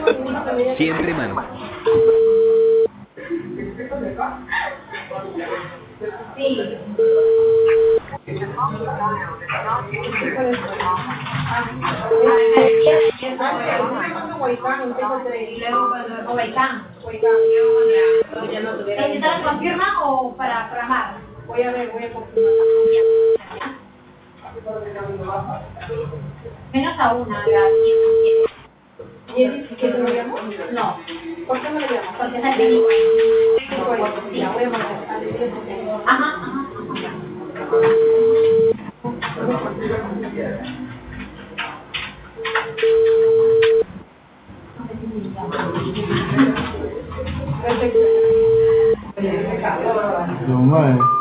Siempre manual. Sí. ¿Necesitas confirmar o para programar? Voy a confirmar. Menos a una, la 17 lo llamo? No. ¿Por qué no lo llamo? Porque está técnico. Sí, voy a marcar. Ajá, ajá. No,